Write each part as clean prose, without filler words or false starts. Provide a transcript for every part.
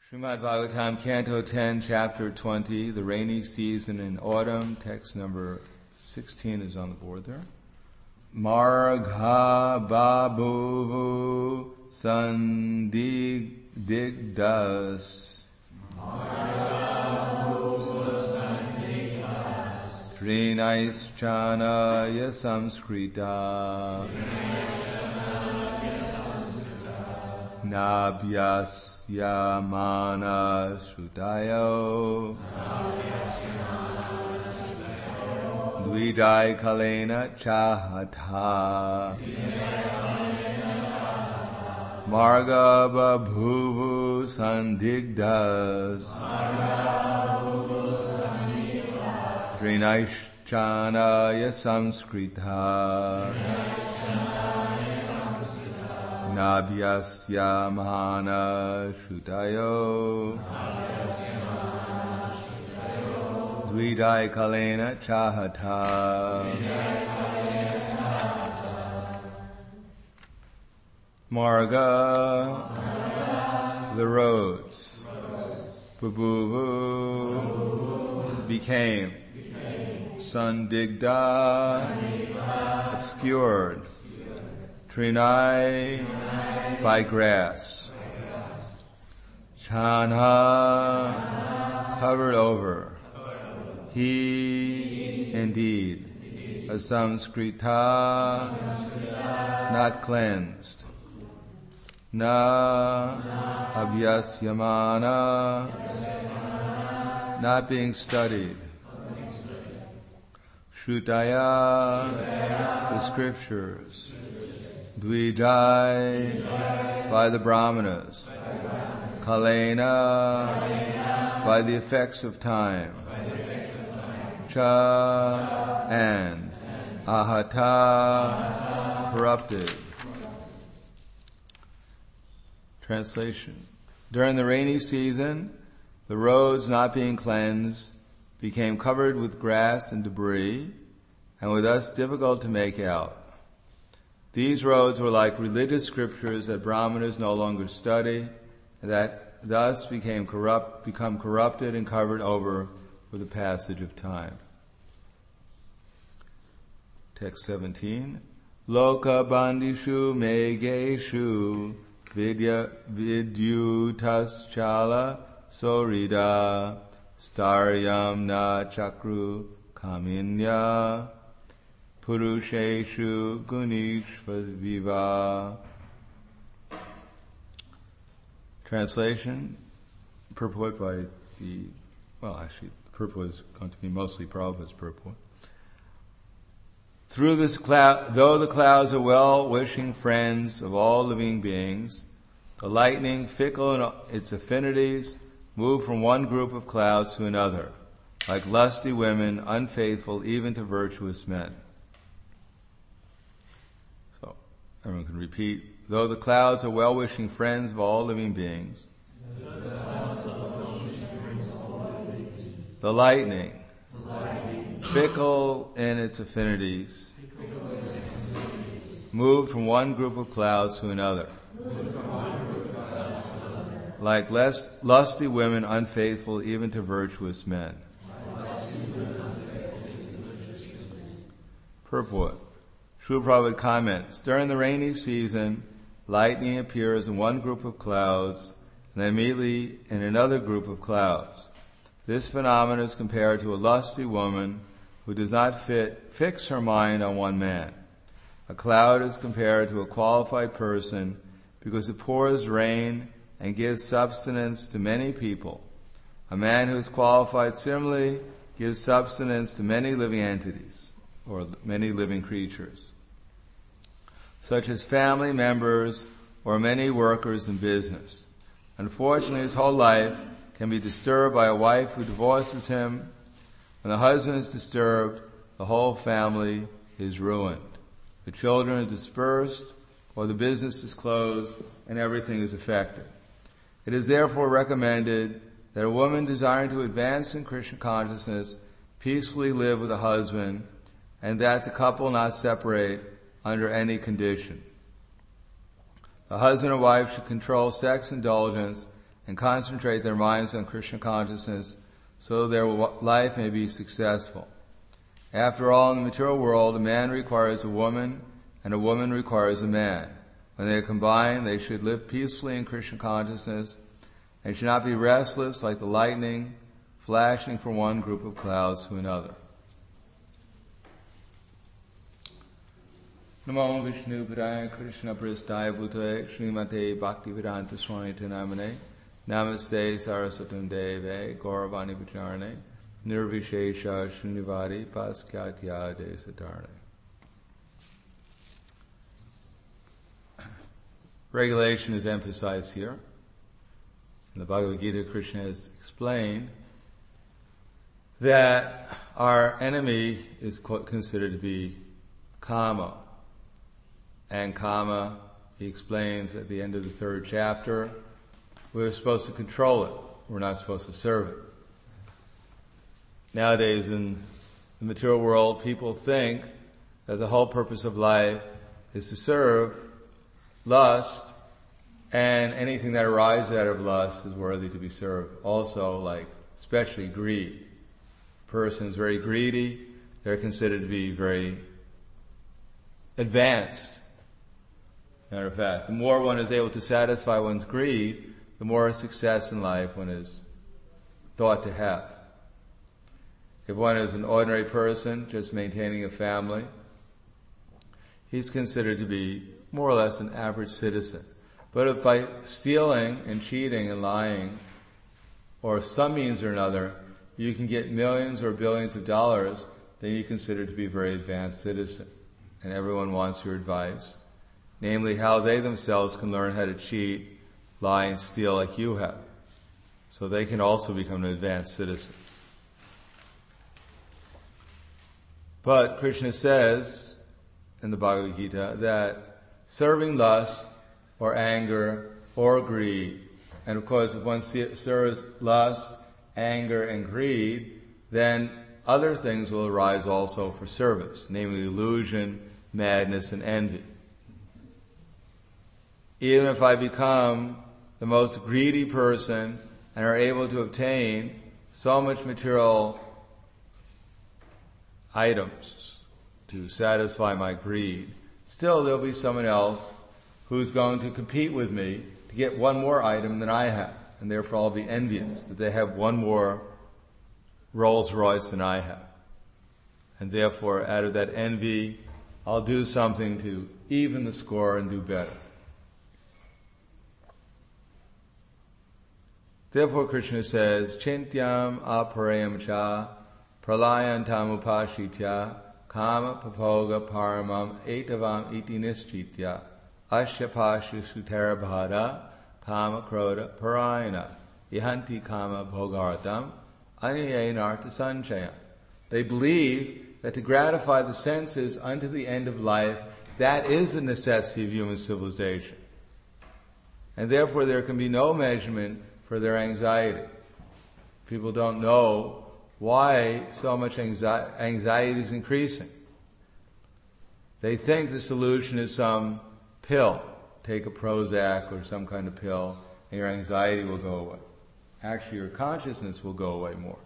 Srimad Bhagavatam, Canto 10, Chapter 20, the rainy season in autumn. Text number 16 is on the board there. Margha Babuvu Sandigdas Trinaishchanaya Samskrita Nabhyas-yamana Shrutayo Dvidai Kalena Chahata Marga Babhuvu Sandigdas Trinaishchanaya Samskrita Nabhyas-yamana Shrutayo Dvidai Kalena Chahata. Marga, the roads. Babuvu, became. Sandigda, obscured. Trinai, by grass. Chana, covered over. He, indeed. Asamskrita, not cleansed. Na, abhyasyamana, not being studied. Shrutaya, the scriptures. Dvidai, by the brahmanas. Kalena, by the effects of time. Cha, and. Ahata, corrupted. Translation. During the rainy season, the roads not being cleansed became covered with grass and debris, and were thus difficult to make out. These roads were like religious scriptures that brahmanas no longer study, and that thus become corrupted and covered over with the passage of time. Text 17. Loka bandishu megeshu vidyutas chala sorida staryam na chakru kaminya purusheshu gunishvaviva. Translation, purport by the purport is going to be mostly Prabhupada's purport. Through this cloud, though the clouds are well-wishing friends of all living beings, the lightning, fickle in its affinities, move from one group of clouds to another, like lusty women, unfaithful even to virtuous men. So, everyone can repeat. Though the clouds are well-wishing friends of all living beings, the lightning, fickle in its affinities, moved from one group of clouds to another, like lusty women unfaithful even to virtuous men. Purport. Srila Prabhupada comments, during the rainy season, lightning appears in one group of clouds and then immediately in another group of clouds. This phenomenon is compared to a lusty woman who does not fix her mind on one man. A cloud is compared to a qualified person because it pours rain and gives sustenance to many people. A man who is qualified similarly gives sustenance to many living entities, or many living creatures, such as family members or many workers in business. Unfortunately, his whole life can be disturbed by a wife who divorces him. When the husband is disturbed, the whole family is ruined. The children are dispersed, or the business is closed, and everything is affected. It is therefore recommended that a woman desiring to advance in Krishna consciousness peacefully live with a husband, and that the couple not separate under any condition. The husband and wife should control sex indulgence and concentrate their minds on Krishna consciousness so their life may be successful. After all, in the material world, a man requires a woman and a woman requires a man. When they are combined, they should live peacefully in Krishna consciousness and should not be restless like the lightning flashing from one group of clouds to another. Namo Vishnu Padaya Krishna Pristaya Bhutave Srimate Bhaktivedanta Swami Namane Namaste Saraswatam Deve Gauravani Bacharane Nirvishesha Shrinivari Paskatya Desatarne. Regulation is emphasized here. In the Bhagavad Gita, Krishna has explained that our enemy is considered to be Kama. And Kama, he explains at the end of the third chapter, we're supposed to control it. We're not supposed to serve it. Nowadays in the material world, people think that the whole purpose of life is to serve lust, and anything that arises out of lust is worthy to be served. Also, like, especially greed. A person is very greedy, they're considered to be very advanced. Matter of fact, the more one is able to satisfy one's greed, the more success in life one is thought to have. If one is an ordinary person, just maintaining a family, he's considered to be more or less an average citizen. But if by stealing and cheating and lying, or some means or another, you can get millions or billions of dollars, then you're considered to be a very advanced citizen. And everyone wants your advice, namely how they themselves can learn how to cheat, lie, and steal like you have, so they can also become an advanced citizen. But Krishna says in the Bhagavad Gita that serving lust or anger or greed, and of course if one serves lust, anger, and greed, then other things will arise also for service, namely illusion, madness, and envy. Even if I become the most greedy person and are able to obtain so much material items to satisfy my greed, still there'll be someone else who's going to compete with me to get one more item than I have, and therefore I'll be envious that they have one more Rolls Royce than I have. And therefore, out of that envy, I'll do something to even the score and do better. Therefore, Krishna says, Chintyam aparayam cha pralayantam upashitya kama papoga paramam etavam iti nischitya ashyapashu sutarabhada kama kroda parayana ihanti kama bhogartam aniyenartha sanchaya. They believe that to gratify the senses unto the end of life, that is the necessity of human civilization. And therefore there can be no measurement for their anxiety. People don't know why so much anxiety is increasing. They think the solution is some pill. Take a Prozac or some kind of pill and your anxiety will go away. Actually, your consciousness will go away more.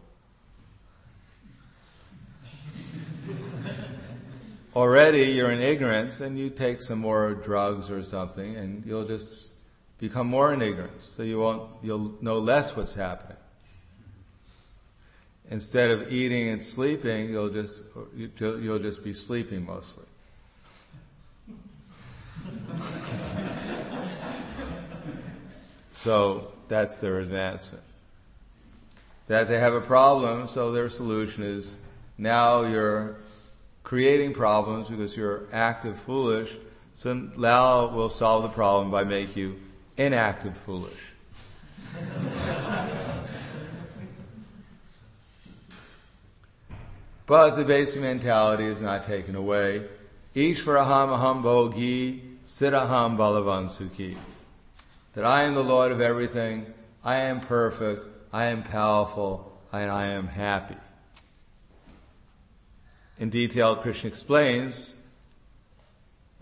Already you're in ignorance, and you take some more drugs or something and you'll just become more in ignorance, so you'll know less what's happening. Instead of eating and sleeping, you'll just be sleeping mostly. So that's their advancement. That they have a problem, so their solution is now you're creating problems because you're active foolish, so now we'll solve the problem by making you inactive foolish. But the basic mentality is not taken away. Ishvaraham aham bhogi siddhaham balavan sukhi. That I am the Lord of everything, I am perfect, I am powerful, and I am happy. In detail, Krishna explains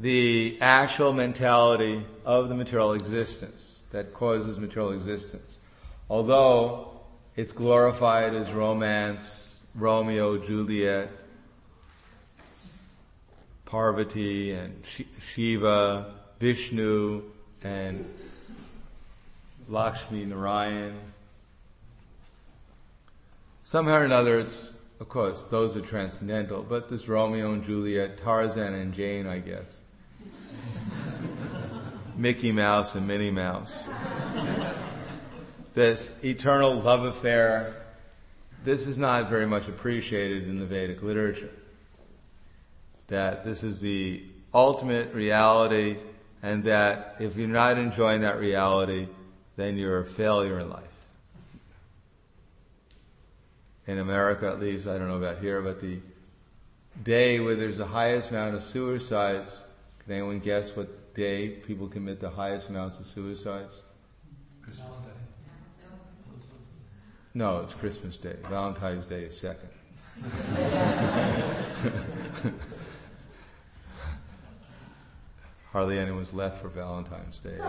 the actual mentality of the material existence that causes material existence. Although it's glorified as romance, Romeo, Juliet, Parvati, and Shiva, Vishnu, and Lakshmi Narayan. Somehow or another, it's, of course, those are transcendental, but this Romeo and Juliet, Tarzan and Jane, I guess. Mickey Mouse and Minnie Mouse. This eternal love affair, this is not very much appreciated in the Vedic literature. That this is the ultimate reality, and that if you're not enjoying that reality, then you're a failure in life. In America, at least, I don't know about here, but the day where there's the highest amount of suicides, can anyone guess what day people commit the highest amounts of suicides? Christmas Day. No, it's Christmas Day. Valentine's Day is second. Hardly anyone's left for Valentine's Day.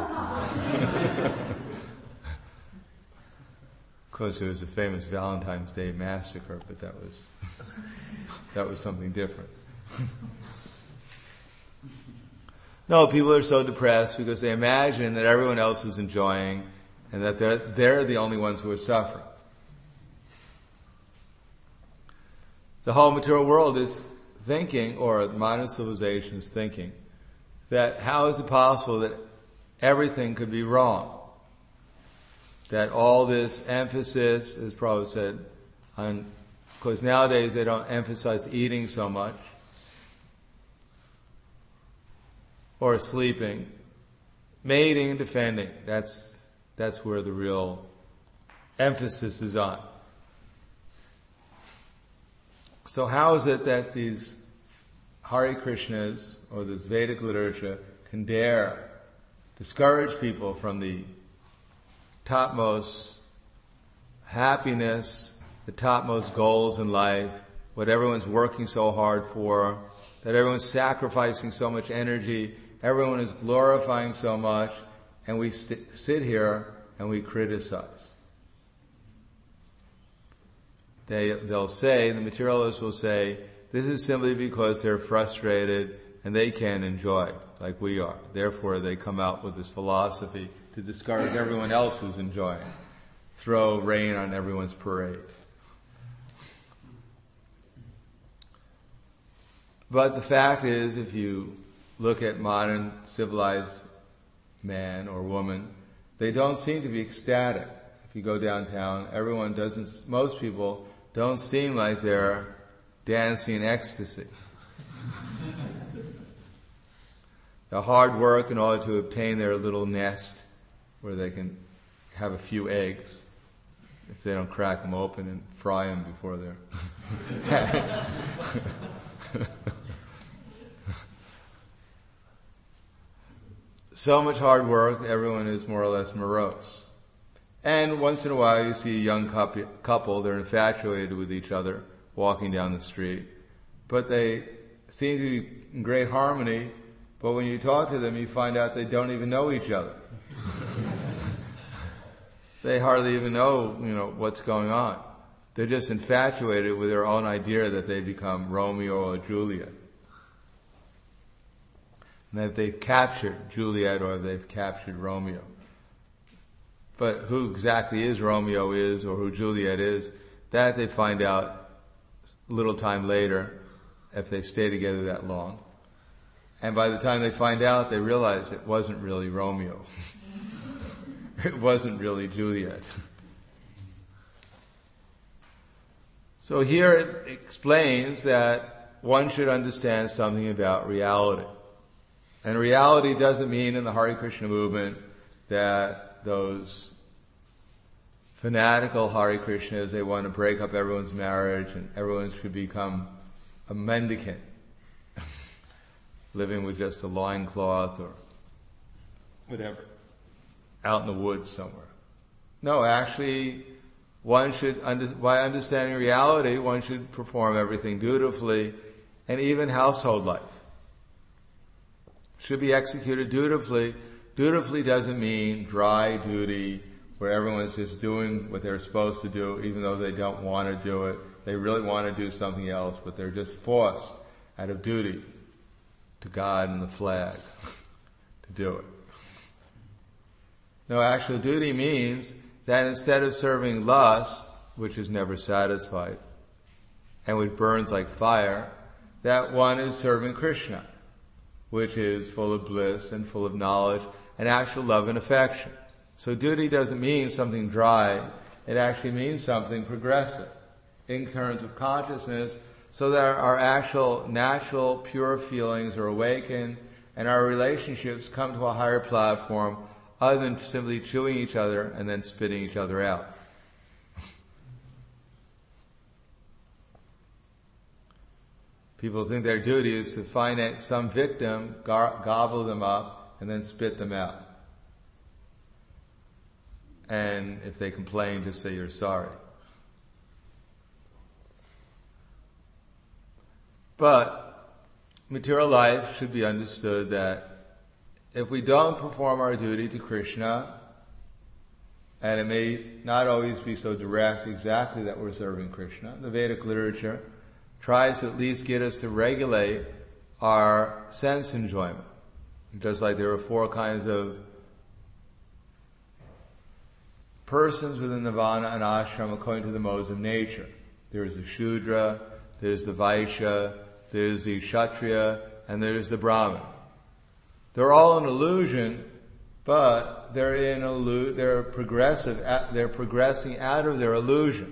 Of course, there was a famous Valentine's Day massacre, but that was something different. No, people are so depressed because they imagine that everyone else is enjoying and that they're the only ones who are suffering. The whole material world is thinking, or modern civilization is thinking, that how is it possible that everything could be wrong? That all this emphasis, as Prabhupada said, on, because nowadays they don't emphasize eating so much, or sleeping, mating and defending. That's where the real emphasis is on. So how is it that these Hare Krishnas, or this Vedic literature, can dare discourage people from the topmost happiness, the topmost goals in life, what everyone's working so hard for, that everyone's sacrificing so much energy, everyone is glorifying so much, and we sit here and we criticize. They'll say, the materialists will say, this is simply because they're frustrated and they can't enjoy like we are. Therefore, they come out with this philosophy to discourage everyone else who's enjoying. Throw rain on everyone's parade. But the fact is, if you look at modern civilized man or woman, they don't seem to be ecstatic. If you go downtown, most people don't seem like they're dancing in ecstasy. The hard work in order to obtain their little nest where they can have a few eggs, if they don't crack them open and fry them before they're so much hard work, everyone is more or less morose. And once in a while you see a young couple, they're infatuated with each other, walking down the street. But they seem to be in great harmony, but when you talk to them, you find out they don't even know each other. They hardly even know, what's going on. They're just infatuated with their own idea that they become Romeo or Juliet. And that they've captured Juliet or they've captured Romeo. But who exactly is Romeo is, or who Juliet is, that they find out a little time later, if they stay together that long. And by the time they find out, they realize it wasn't really Romeo. It wasn't really Juliet. So here it explains that one should understand something about reality. And reality doesn't mean in the Hare Krishna movement that those fanatical Hare Krishnas, they want to break up everyone's marriage and everyone should become a mendicant, living with just a loincloth or whatever, out in the woods somewhere. No, actually, one should, by understanding reality, one should perform everything dutifully, and even household life should be executed dutifully. Dutifully doesn't mean dry duty, where everyone's just doing what they're supposed to do, even though they don't want to do it. They really want to do something else, but they're just forced out of duty to God and the flag to do it. No, actual duty means that instead of serving lust, which is never satisfied, and which burns like fire, that one is serving Krishna, which is full of bliss and full of knowledge and actual love and affection. So duty doesn't mean something dry, it actually means something progressive in terms of consciousness, so that our actual natural pure feelings are awakened and our relationships come to a higher platform other than simply chewing each other and then spitting each other out. People think their duty is to find some victim, gobble them up, and then spit them out. And if they complain, just say you're sorry. But material life should be understood that if we don't perform our duty to Krishna, and it may not always be so direct exactly that we're serving Krishna, the Vedic literature tries to at least get us to regulate our sense enjoyment. Just like there are 4 kinds of persons within Nirvana and ashram according to the modes of nature. There's the Shudra, there's the Vaishya, there's the Kshatriya, and there's the Brahmin. They're all an illusion, but they're progressive. They're progressing out of their illusion.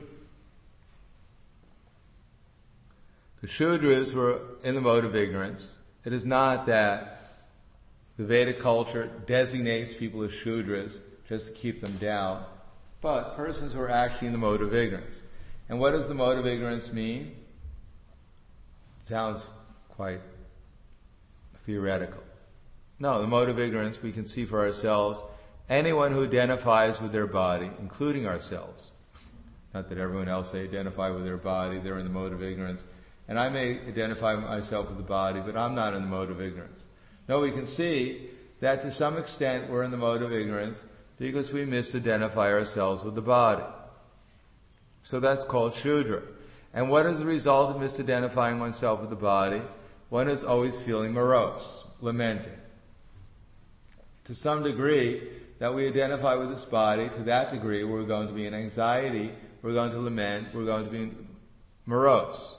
The Shudras were in the mode of ignorance. It is not that the Vedic culture designates people as Shudras just to keep them down, but persons who are actually in the mode of ignorance. And what does the mode of ignorance mean? It sounds quite theoretical. No, the mode of ignorance we can see for ourselves. Anyone who identifies with their body, including ourselves. Not that everyone else, they identify with their body, they're in the mode of ignorance. And I may identify myself with the body, but I'm not in the mode of ignorance. No, we can see that to some extent we're in the mode of ignorance because we misidentify ourselves with the body. So that's called Shudra. And what is the result of misidentifying oneself with the body? One is always feeling morose, lamenting. To some degree that we identify with this body, to that degree we're going to be in anxiety, we're going to lament, we're going to be morose.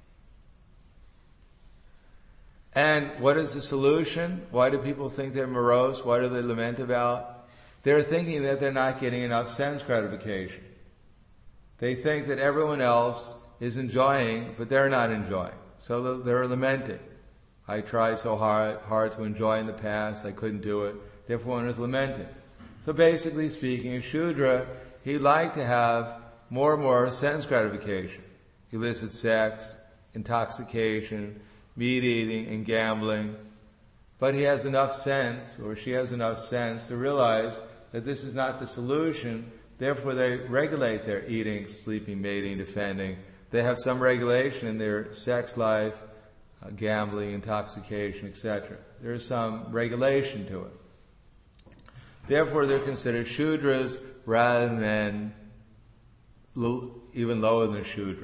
And what is the solution? Why do people think they're morose? What do they lament about? They're thinking that they're not getting enough sense gratification. They think that everyone else is enjoying, but they're not enjoying. So they're lamenting. I tried so hard to enjoy in the past, I couldn't do it. Therefore one is lamenting. So basically speaking, a Shudra, he'd like to have more and more sense gratification. Illicit sex, intoxication, meat eating and gambling. But he has enough sense, or she has enough sense to realize that this is not the solution. Therefore they regulate their eating, sleeping, mating, defending. They have some regulation in their sex life, gambling, intoxication, etc. There is some regulation to it. Therefore they're considered Shudras rather than even lower than Shudra.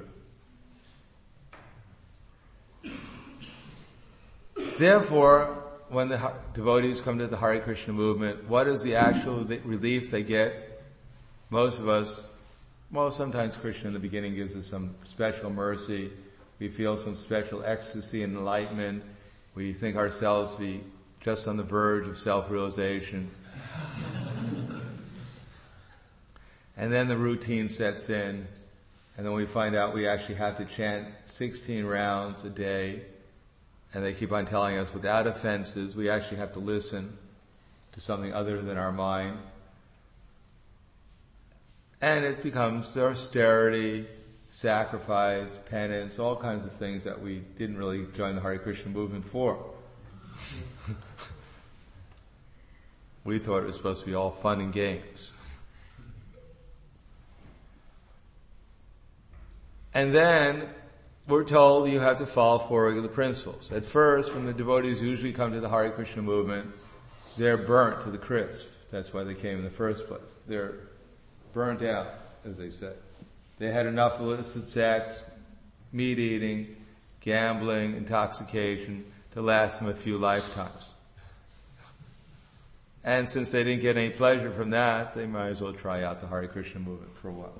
Therefore, when the devotees come to the Hare Krishna movement, what is the actual relief they get? Most of us, well, sometimes Krishna in the beginning gives us some special mercy. We feel some special ecstasy and enlightenment. We think ourselves to be just on the verge of self-realization. And then the routine sets in, and then we find out we actually have to chant 16 rounds a day. And they keep on telling us, without offenses, we actually have to listen to something other than our mind. And it becomes the austerity, sacrifice, penance, all kinds of things that we didn't really join the Hare Krishna movement for. We thought it was supposed to be all fun and games. And then we're told you have to follow 4 regular principles. At first, when the devotees usually come to the Hare Krishna movement, they're burnt to the crisp. That's why they came in the first place. They're burnt out, as they say. They had enough illicit sex, meat eating, gambling, intoxication to last them a few lifetimes. And since they didn't get any pleasure from that, they might as well try out the Hare Krishna movement for a while.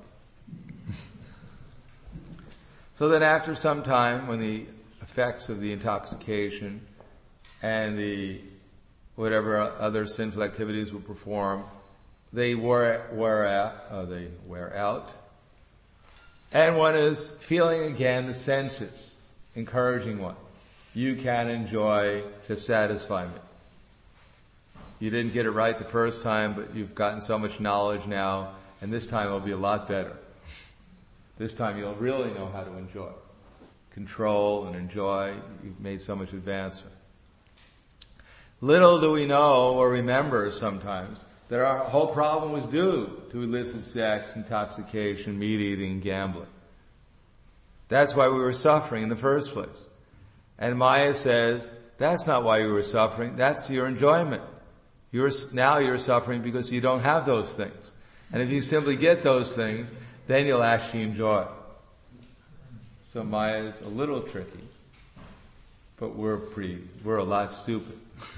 So then after some time, when the effects of the intoxication and the whatever other sinful activities will perform, they wear out. And one is feeling again the senses, encouraging one. You can enjoy, just satisfy me. You didn't get it right the first time, but you've gotten so much knowledge now, and this time it'll be a lot better. This time you'll really know how to enjoy. Control and enjoy. You've made so much advancement. Little do we know or remember sometimes that our whole problem was due to illicit sex, intoxication, meat eating, and gambling. That's why we were suffering in the first place. And Maya says, that's not why you were suffering, that's your enjoyment. Now you're suffering because you don't have those things. And if you simply get those things, then you'll actually enjoy. So Maya's a little tricky, but we're a lot stupid.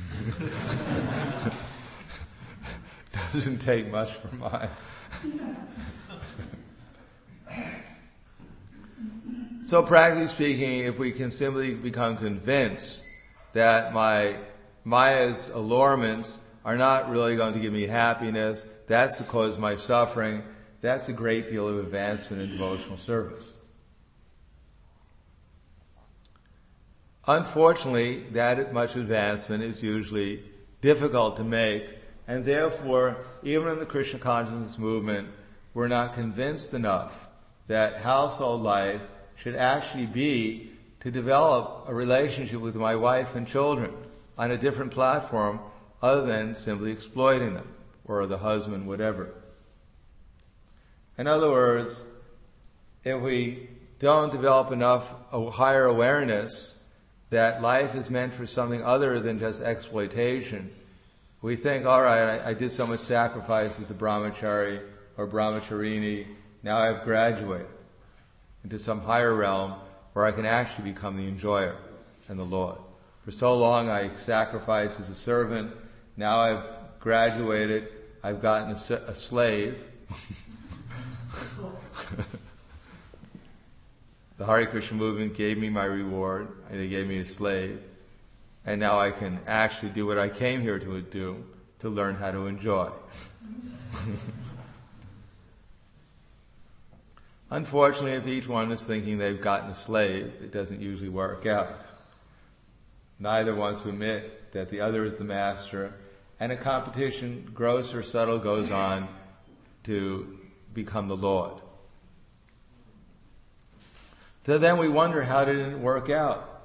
Doesn't take much for Maya. So practically speaking, if we can simply become convinced that Maya's allurements are not really going to give me happiness, that's the cause of my suffering, that's a great deal of advancement in devotional service. Unfortunately, that much advancement is usually difficult to make, and therefore, even in the Krishna consciousness movement, we're not convinced enough that household life should actually be to develop a relationship with my wife and children on a different platform other than simply exploiting them, or the husband, whatever. In other words, if we don't develop enough higher awareness that life is meant for something other than just exploitation, we think, all right, I did so much sacrifice as a brahmachari or brahmacharini, now I've graduated into some higher realm where I can actually become the enjoyer and the Lord. For so long I sacrificed as a servant, now I've graduated, I've gotten a slave. The Hare Krishna movement gave me my reward, they gave me a slave, and now I can actually do what I came here to do, to learn how to enjoy. Unfortunately, if each one is thinking they've gotten a slave, it doesn't usually work out. Neither wants to admit that the other is the master, and a competition, gross or subtle, goes on to become the Lord. So then we wonder, how did it work out?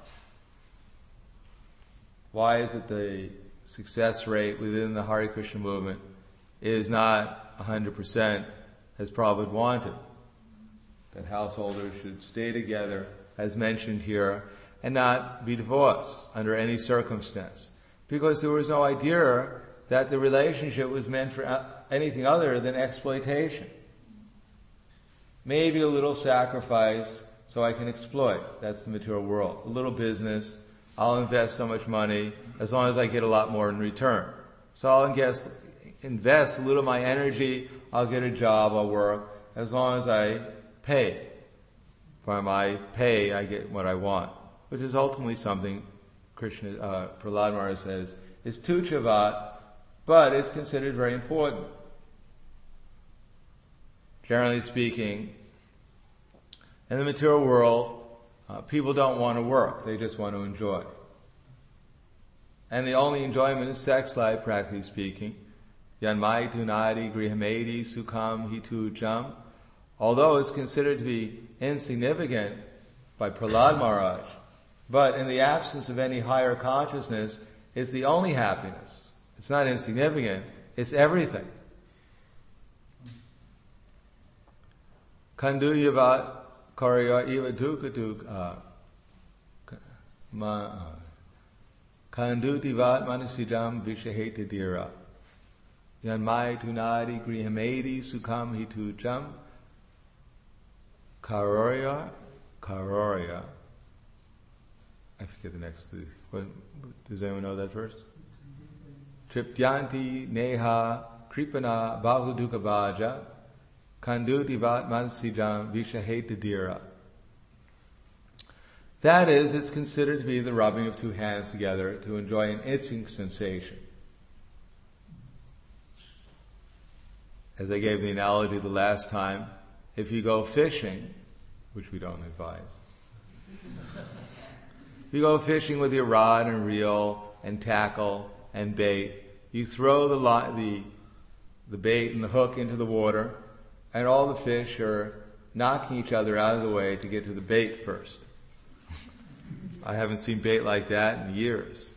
Why is it the success rate within the Hare Krishna movement is not 100% as Prabhupada wanted? That householders should stay together, as mentioned here, and not be divorced under any circumstance. Because there was no idea that the relationship was meant for anything other than exploitation. Maybe a little sacrifice so I can exploit. That's the material world. A little business, I'll invest so much money as long as I get a lot more in return. So I'll invest a little of my energy, I'll get a job, I'll work, as long as I pay. For my pay, I get what I want. Which is ultimately something Prahlad Maharaj says is tuchavat, but it's considered very important. Generally speaking, in the material world, people don't want to work, they just want to enjoy. And the only enjoyment is sex life, practically speaking. Yanmai tunadi grihamedi sukham hitu jam. Although it's considered to be insignificant by Prahlad Maharaj, but in the absence of any higher consciousness, it's the only happiness. It's not insignificant, it's everything. Kanduyavat karya eva dukha kandutivat manasidam vishaheta dira. Yanmai tunadi grihamedi sukam hitujam karoria. I forget the next. Does anyone know that verse? Triptyanti neha kripana bahuduka vaja kanduti vat mansijam vishahetadira. That is, it's considered to be the rubbing of two hands together to enjoy an itching sensation. As I gave the analogy the last time, if you go fishing, which we don't advise, if you go fishing with your rod and reel and tackle and bait, you throw the bait and the hook into the water, and all the fish are knocking each other out of the way to get to the bait first. I haven't seen bait like that in years.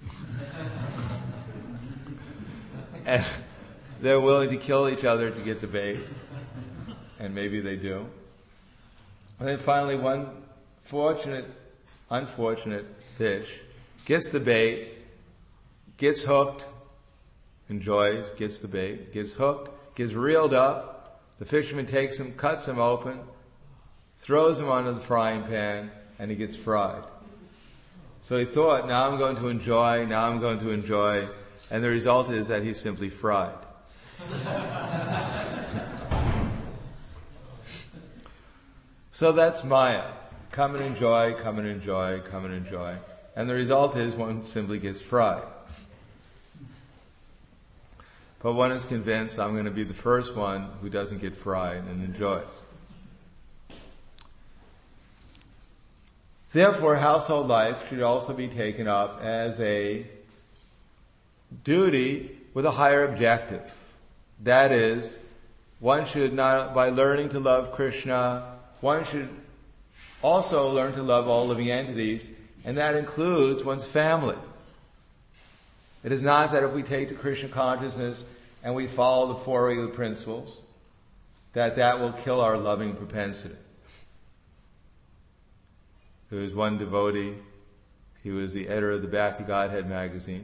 And they're willing to kill each other to get the bait, and maybe they do. And then finally one unfortunate fish gets the bait, gets hooked, enjoys, gets the bait, gets hooked, gets reeled up. The fisherman takes him, cuts him open, throws him onto the frying pan, and he gets fried. So he thought, now I'm going to enjoy, and the result is that he's simply fried. So that's Maya. Come and enjoy. And the result is one simply gets fried. But one is convinced, I'm going to be the first one who doesn't get fried and enjoys. Therefore, household life should also be taken up as a duty with a higher objective. That is, one should not, by learning to love Krishna, one should also learn to love all living entities, and that includes one's family. It is not that if we take to Krishna consciousness and we follow the four regular principles, that will kill our loving propensity. There was one devotee, he was the editor of the Bhakti Godhead magazine,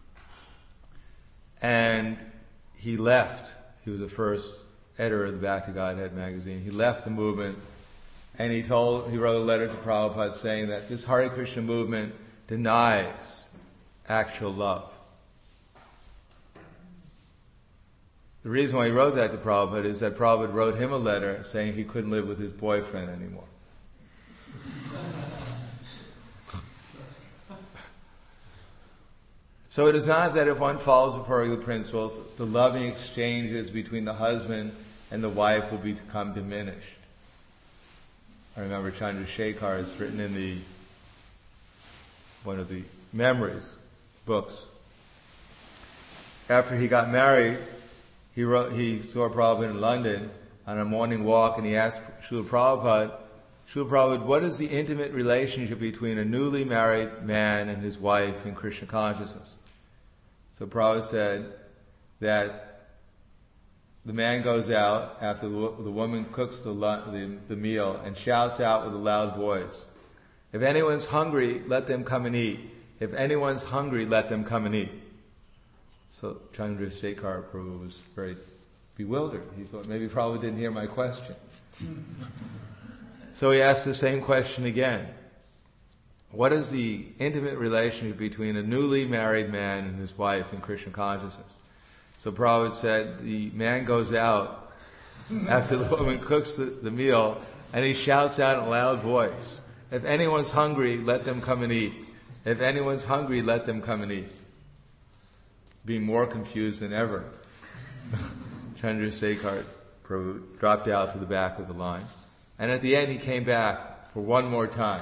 and he left. He was the first editor of the Bhakti Godhead magazine. He left the movement, and he wrote a letter to Prabhupada saying that this Hare Krishna movement denies actual love. The reason why he wrote that to Prabhupada is that Prabhupada wrote him a letter saying he couldn't live with his boyfriend anymore. So it is not that if one follows the four regular principles, the loving exchanges between the husband and the wife will become diminished. I remember Chandrasekhar, it's written in one of the memories books. After he got married, he saw Prabhupada in London on a morning walk, and he asked Srila Prabhupada, what is the intimate relationship between a newly married man and his wife in Krishna consciousness? So Prabhupada said that the man goes out after the woman cooks the meal and shouts out with a loud voice, if anyone's hungry, let them come and eat. If anyone's hungry, let them come and eat. So Chandrasekhar Prabhu was very bewildered. He thought maybe Prabhupada didn't hear my question. So he asked the same question again. What is the intimate relationship between a newly married man and his wife in Krishna consciousness? So Prabhupada said the man goes out after the woman cooks the meal, and he shouts out in a loud voice, if anyone's hungry, let them come and eat. If anyone's hungry, let them come and eat. Being more confused than ever, Chandrasekhar Prabhu dropped out to the back of the line. And at the end he came back for one more time.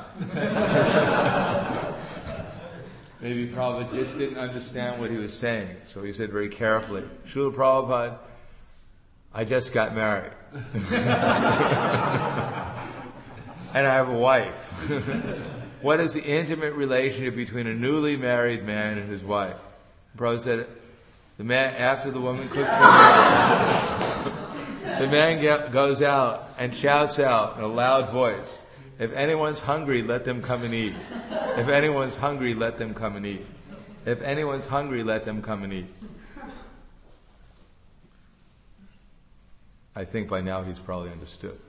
Maybe Prabhupada just didn't understand what he was saying. So he said very carefully, Srila Prabhupada, I just got married. And I have a wife. What is the intimate relationship between a newly married man and his wife? Prabhupada said, the man, after the woman cooks the meal, the man goes out and shouts out in a loud voice, if anyone's hungry, let them come and eat. If anyone's hungry, let them come and eat. If anyone's hungry, let them come and eat. I think by now he's probably understood.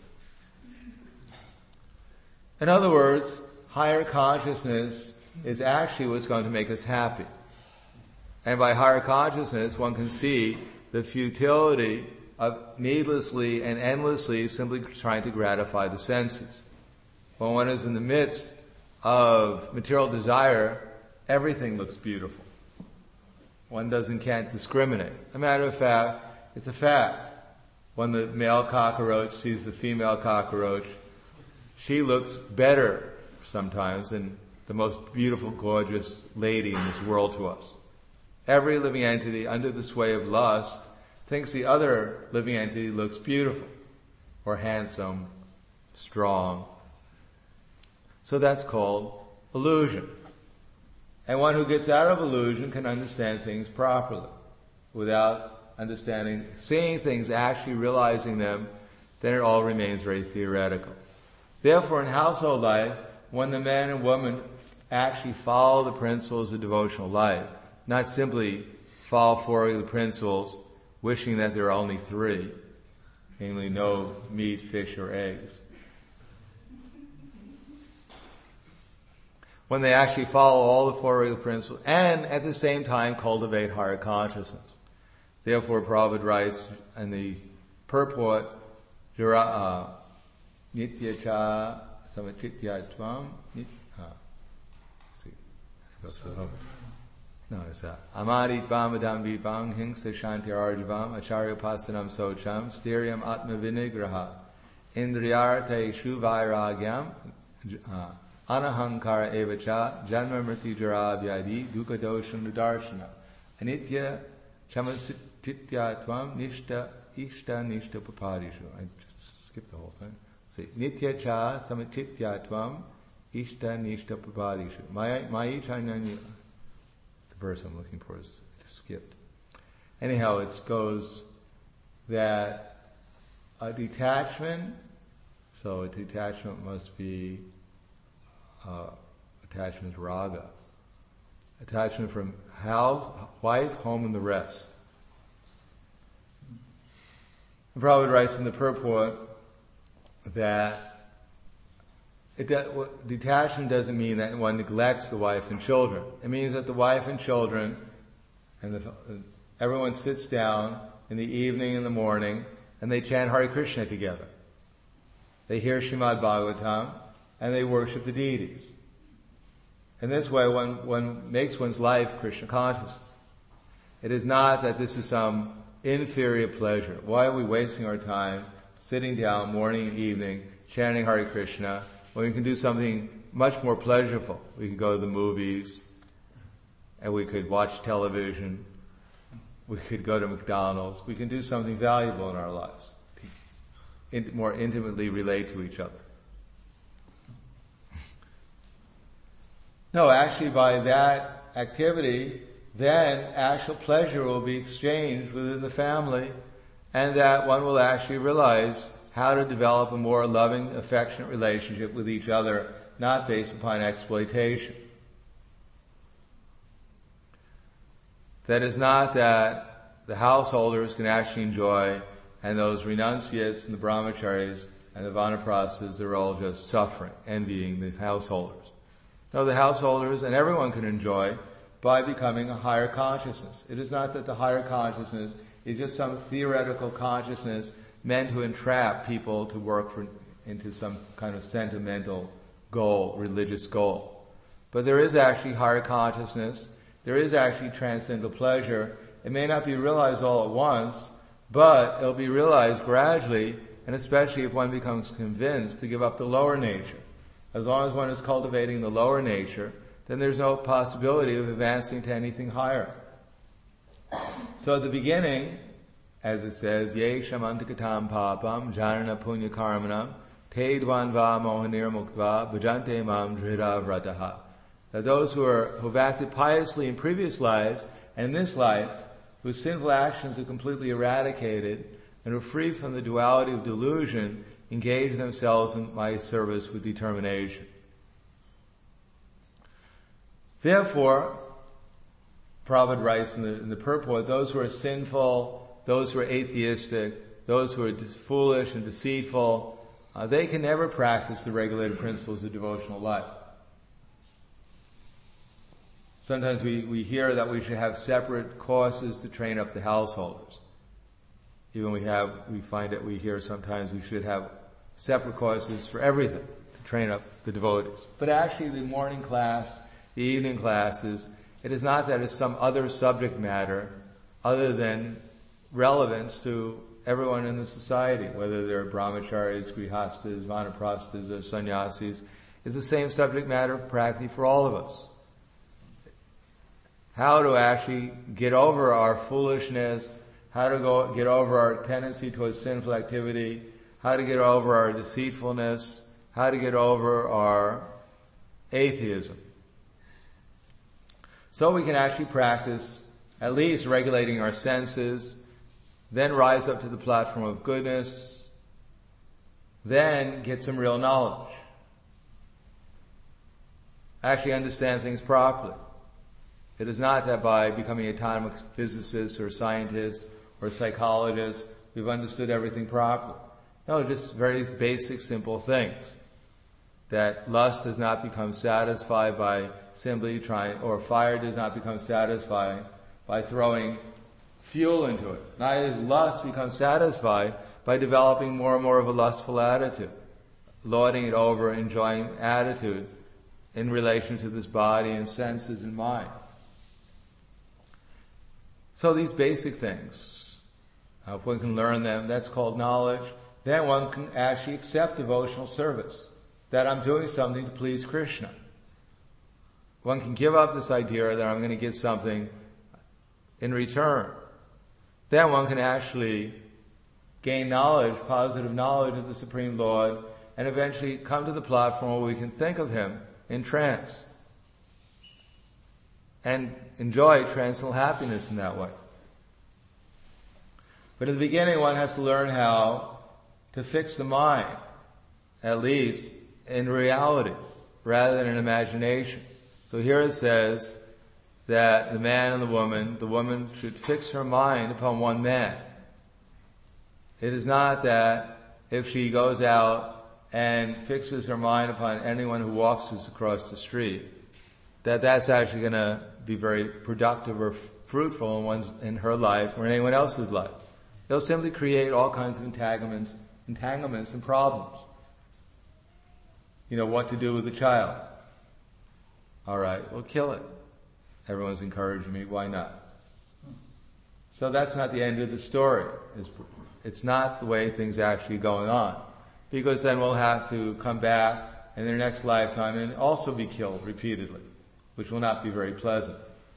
In other words, higher consciousness is actually what's going to make us happy. And by higher consciousness, one can see the futility of needlessly and endlessly simply trying to gratify the senses. When one is in the midst of material desire, everything looks beautiful. One can't discriminate. As a matter of fact, it's a fact. When the male cockroach sees the female cockroach, she looks better sometimes than the most beautiful, gorgeous lady in this world to us. Every living entity under the sway of lust thinks the other living entity looks beautiful or handsome, strong. So that's called illusion. And one who gets out of illusion can understand things properly. Without understanding, seeing things, actually realizing them, then it all remains very theoretical. Therefore, in household life, when the man and woman actually follow the principles of devotional life, not simply follow four of the principles, wishing that there are only three, namely no meat, fish, or eggs. When they actually follow all the four regular principles and at the same time cultivate higher consciousness. Therefore, Prabhupada writes in the purport, Nitya cha samachitya tvam. No, it's Amadi tvam adam vipang hingsa shanti arjavam acharya pasanam socham styriam atma vinigraha indriyarte shu vairagyam anahankara evacha janma mriti jara vyadi dukkha dosham darshana anitya chamasitya tvam nishta ishta nishta papadishu. I just skipped the whole thing. See, nitya cha samachitya tvam ishta nishta papadishu. Mai chainanya. The verse I'm looking for is skipped. Anyhow, it goes that a detachment, so a detachment must be attachment to raga. Attachment from house, wife, home, and the rest. And Prabhupada writes in the purport that detachment doesn't mean that one neglects the wife and children. It means that the wife and children and everyone sits down in the evening and the morning and they chant Hare Krishna together. They hear Srimad Bhagavatam and they worship the deities. In this way, one makes one's life Krishna conscious. It is not that this is some inferior pleasure. Why are we wasting our time sitting down morning and evening chanting Hare Krishna when we can do something much more pleasurable? We could go to the movies and we could watch television. We could go to McDonald's. We can do something valuable in our lives. More intimately relate to each other. No, actually by that activity, then actual pleasure will be exchanged within the family, and that one will actually realize how to develop a more loving, affectionate relationship with each other, not based upon exploitation. That is not that the householders can actually enjoy, and those renunciates and the brahmacharis and the vanaprasthas, they're all just suffering, envying the householders. No, the householders and everyone can enjoy by becoming a higher consciousness. It is not that the higher consciousness is just some theoretical consciousness meant to entrap people to work into some kind of sentimental goal, religious goal. But there is actually higher consciousness. There is actually transcendental pleasure. It may not be realized all at once, but it'll be realized gradually, and especially if one becomes convinced to give up the lower nature. As long as one is cultivating the lower nature, then there's no possibility of advancing to anything higher. So at the beginning, as it says, Ye shamantikatam papam janana punya karmanam te dvanva mohanir muktva bhajante mam dhrita vrataha. That those who have acted piously in previous lives and in this life, whose sinful actions are completely eradicated and are free from the duality of delusion, engage themselves in my service with determination. Therefore, Prabhupada writes in the purport, those who are sinful, those who are atheistic, those who are foolish and deceitful, they can never practice the regulated principles of devotional life. Sometimes we hear that we should have separate courses to train up the householders. Even we find that we hear sometimes we should have separate courses for everything to train up the devotees. But actually the morning class, the evening classes, it is not that it's some other subject matter other than relevance to everyone in the society, whether they're brahmacharis, grihastas, vanaprasthas, or sannyasis. It's the same subject matter of practice for all of us. How to actually get over our foolishness, how to get over our tendency towards sinful activity, how to get over our deceitfulness, how to get over our atheism. So we can actually practice at least regulating our senses, then rise up to the platform of goodness, then get some real knowledge. Actually understand things properly. It is not that by becoming atomic physicists or scientists or psychologists, we've understood everything properly. No, just very basic, simple things. That lust does not become satisfied by simply trying, or fire does not become satisfied by throwing fuel into it. Neither does lust become satisfied by developing more and more of a lustful attitude, lording it over, enjoying attitude in relation to this body and senses and mind. So these basic things, if one can learn them, that's called knowledge. Then one can actually accept devotional service, that I'm doing something to please Krishna. One can give up this idea that I'm going to get something in return. Then one can actually gain knowledge, positive knowledge of the Supreme Lord, and eventually come to the platform where we can think of Him in trance and enjoy transcendental happiness in that way. But in the beginning, one has to learn how to fix the mind, at least in reality, rather than in imagination. So here it says that the man and the woman should fix her mind upon one man. It is not that if she goes out and fixes her mind upon anyone who walks across the street, that's actually going to be very productive or fruitful in her life or in anyone else's life. They'll simply create all kinds of entanglements and problems. What to do with the child. All right, well, kill it. Everyone's encouraging me, why not? So that's not the end of the story. It's not the way things are actually going on. Because then we'll have to come back in their next lifetime and also be killed repeatedly, which will not be very pleasant.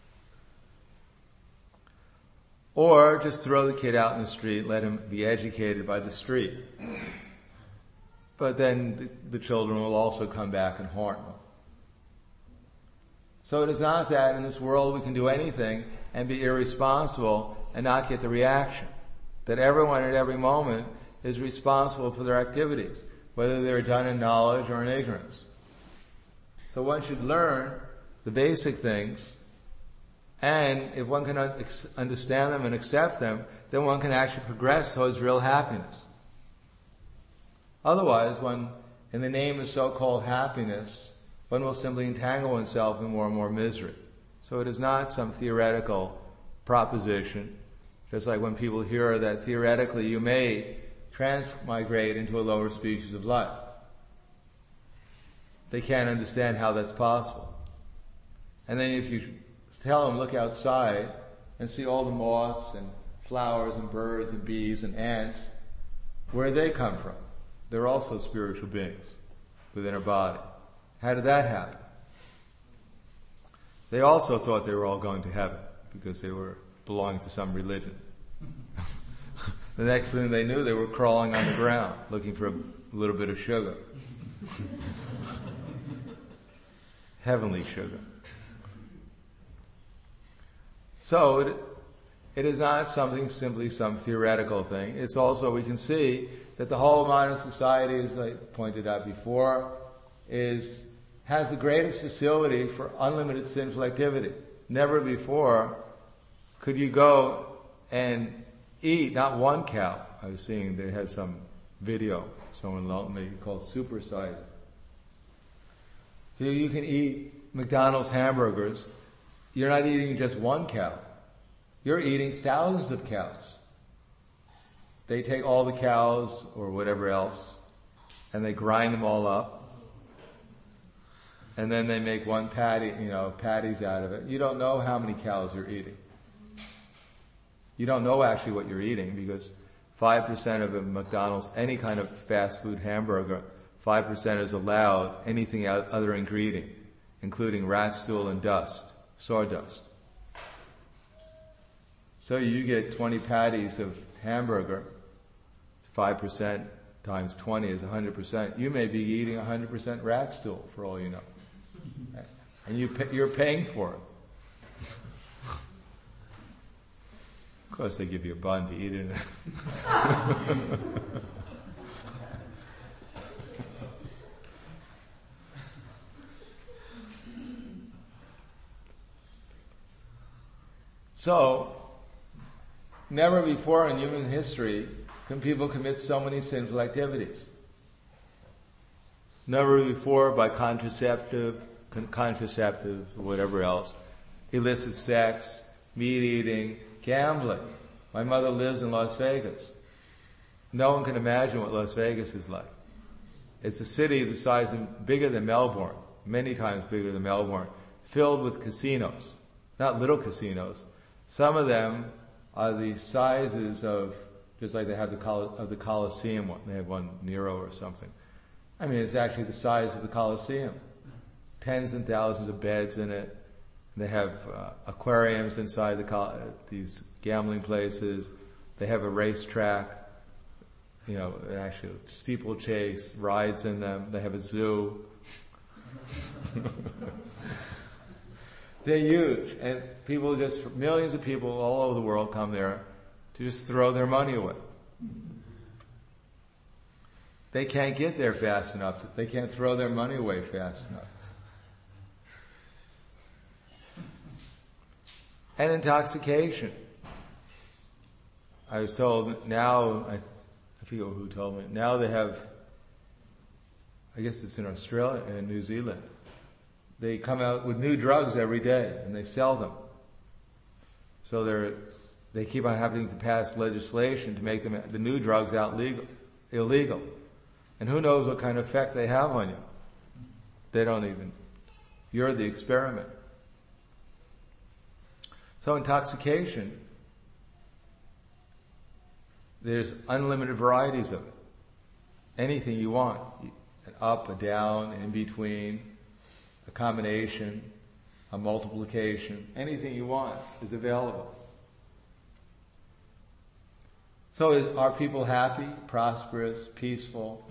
Or just throw the kid out in the street, let him be educated by the street. But then the children will also come back and haunt them. So it is not that in this world we can do anything and be irresponsible and not get the reaction. That everyone at every moment is responsible for their activities, whether they're done in knowledge or in ignorance. So one should learn the basic things, and if one can understand them and accept them, then one can actually progress towards real happiness. Otherwise, one, in the name of so-called happiness, one will simply entangle oneself in more and more misery. So it is not some theoretical proposition, just like when people hear that theoretically you may transmigrate into a lower species of life. They can't understand how that's possible. And then if you tell them, look outside and see all the moths and flowers and birds and bees and ants, where did they come from? They're also spiritual beings within our body. How did that happen? They also thought they were all going to heaven because they were belonging to some religion. The next thing they knew, they were crawling on the ground looking for a little bit of sugar. Heavenly sugar. So it is not simply some theoretical thing. It's also, we can see that the whole modern society, as I pointed out before, has the greatest facility for unlimited sinful activity. Never before could you go and eat not one cow, I was seeing they had some video someone loaned me called Super Size. So you can eat McDonald's hamburgers. You're not eating just one cow. You're eating thousands of cows. They take all the cows or whatever else, and they grind them all up, and then they make one patty, patties out of it. You don't know how many cows you're eating. You don't know actually what you're eating because 5% of a McDonald's, any kind of fast food hamburger, 5% is allowed anything other ingredient, including rat stool and dust, sawdust. So you get 20 patties of hamburger, 5% times 20 is 100%. You may be eating 100% rat stool for all you know. And you're paying for it. Of course they give you a bun to eat it. So, never before in human history can people commit so many sinful activities. Never before by contraceptive, whatever else, illicit sex, meat eating, gambling. My mother lives in Las Vegas. No one can imagine what Las Vegas is like. It's a city the size of, bigger than Melbourne, many times bigger than Melbourne, filled with casinos. Not little casinos. Some of them are the sizes of, just like they have the Colosseum one. They have one Nero or something. I mean, it's actually the size of the Colosseum. Tens and thousands of beds in it. They have aquariums inside these gambling places. They have a racetrack, actually steeplechase, rides in them. They have a zoo. They're huge. And millions of people all over the world come there to just throw their money away. They can't get there fast enough. They can't throw their money away fast enough. And intoxication. I was told now, I forget who told me, now they have, I guess it's in Australia and New Zealand, they come out with new drugs every day and they sell them. So they keep on having to pass legislation to make the new drugs illegal. And who knows what kind of effect they have on you. They don't even, you're the experiment. So intoxication, there's unlimited varieties of it. Anything you want, an up, a down, an in between, a combination, a multiplication, anything you want is available. So are people happy, prosperous, peaceful?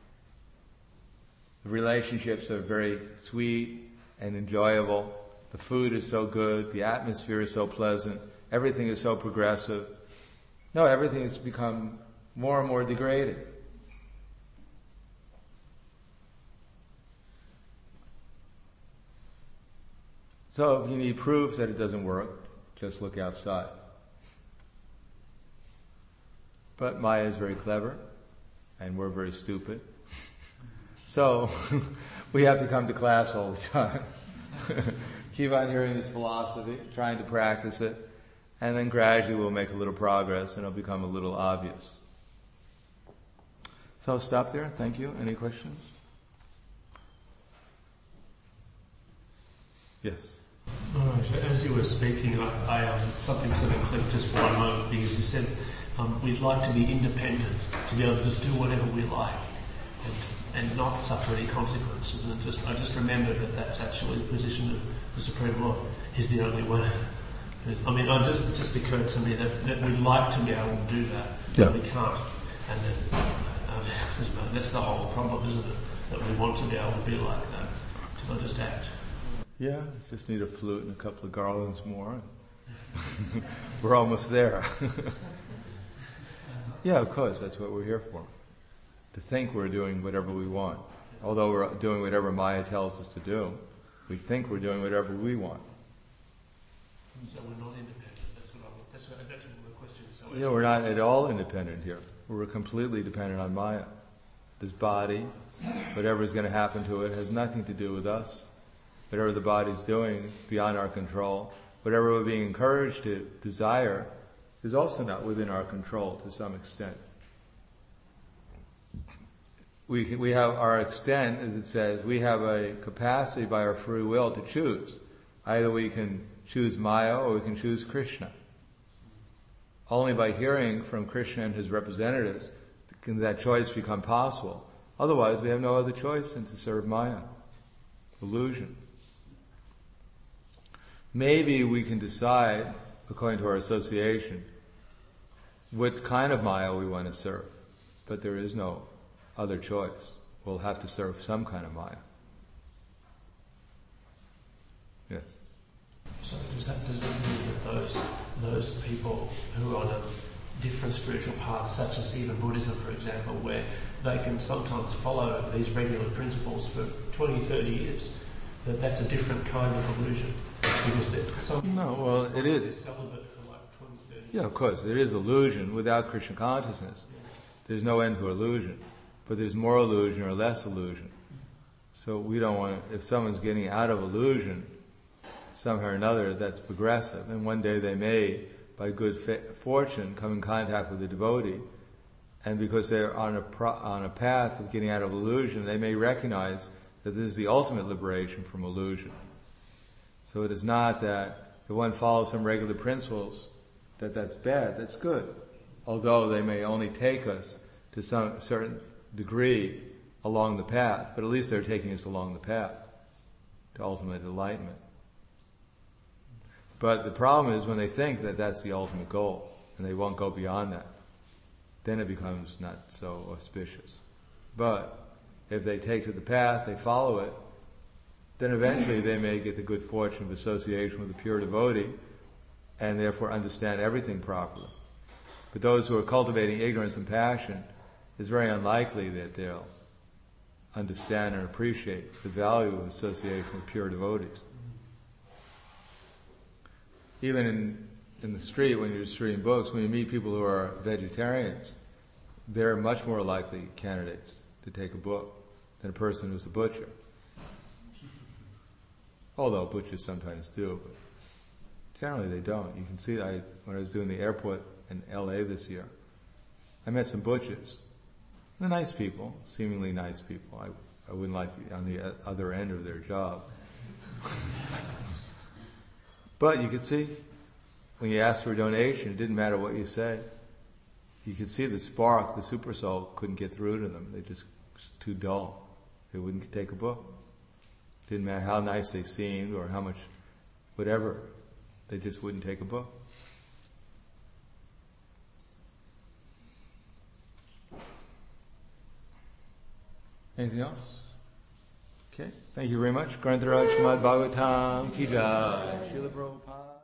The relationships are very sweet and enjoyable. The food is so good, the atmosphere is so pleasant, everything is so progressive. No, everything has become more and more degraded. So if you need proof that it doesn't work, just look outside. But Maya is very clever, and we're very stupid. So we have to come to class all the time. Keep on hearing this philosophy, trying to practice it, and then gradually we'll make a little progress and it'll become a little obvious. So I'll stop there. Thank you. Any questions? Yes. All right. As you were speaking, I something sort of clicked just for one moment because you said we'd like to be independent, to be able to just do whatever we like and not suffer any consequences. And I just remembered that that's actually the position of the Supreme Lord. He's the only way. I mean, it just occurred to me that we'd like to be able to do that, but we can't. And that's the whole problem, isn't it? That we want to be able to be like that, to not just act. Yeah, just need a flute and a couple of garlands more. We're almost there. Yeah, of course, that's what we're here for. To think we're doing whatever we want. Although we're doing whatever Maya tells us to do, we think we're doing whatever we want. So we're not independent. That's what the question is. Yeah, we're not at all independent here. we're completely dependent on Maya. This body, whatever is going to happen to it, has nothing to do with us. Whatever the body's doing is beyond our control. Whatever we're being encouraged to desire is also not within our control to some extent. We have our extent, as it says, we have a capacity by our free will to choose. Either we can choose Maya or we can choose Krishna. Only by hearing from Krishna and his representatives can that choice become possible. Otherwise, we have no other choice than to serve Maya, illusion. Maybe we can decide, according to our association, what kind of Maya we want to serve. But there is no other choice. We'll have to serve some kind of Maya. Yes. So does that mean that those people who are on a different spiritual path, such as even Buddhism, for example, where they can sometimes follow these regular principles for 20, 30 years, that's a different kind of illusion? Because it is. They're celibate for like 20, 30 years. Yeah, of course. It is illusion without Krishna consciousness. Yeah. There's no end to illusion. But there's more illusion or less illusion. So we don't want, if someone's getting out of illusion, somehow or another, that's progressive. And one day they may, by good fortune, come in contact with a devotee, and because they're on a path of getting out of illusion, they may recognize that this is the ultimate liberation from illusion. So it is not that if one follows some regular principles, that's bad, that's good. Although they may only take us to some certain degree along the path, but at least they're taking us along the path to ultimate enlightenment. But the problem is when they think that that's the ultimate goal, and they won't go beyond that, then it becomes not so auspicious. But if they take to the path, they follow it, then eventually they may get the good fortune of association with a pure devotee, and therefore understand everything properly. But those who are cultivating ignorance and passion, it's very unlikely that they'll understand and appreciate the value of association with pure devotees. Even in the street, when you're distributing books, when you meet people who are vegetarians, they're much more likely candidates to take a book than a person who's a butcher. Although butchers sometimes do, but generally they don't. You can see, when I was doing the airport in LA this year, I met some butchers. They're nice people, seemingly nice people. I wouldn't like to be on the other end of their job. But you could see, when you asked for a donation, it didn't matter what you said. You could see the spark, the super soul, couldn't get through to them. They just too dull. They wouldn't take a book. Didn't matter how nice they seemed or how much, whatever. They just wouldn't take a book. Anything else? Okay. Thank you very much. Grantaraj Srimad Bhagavatam Ki Jai. Srila Prabhupada.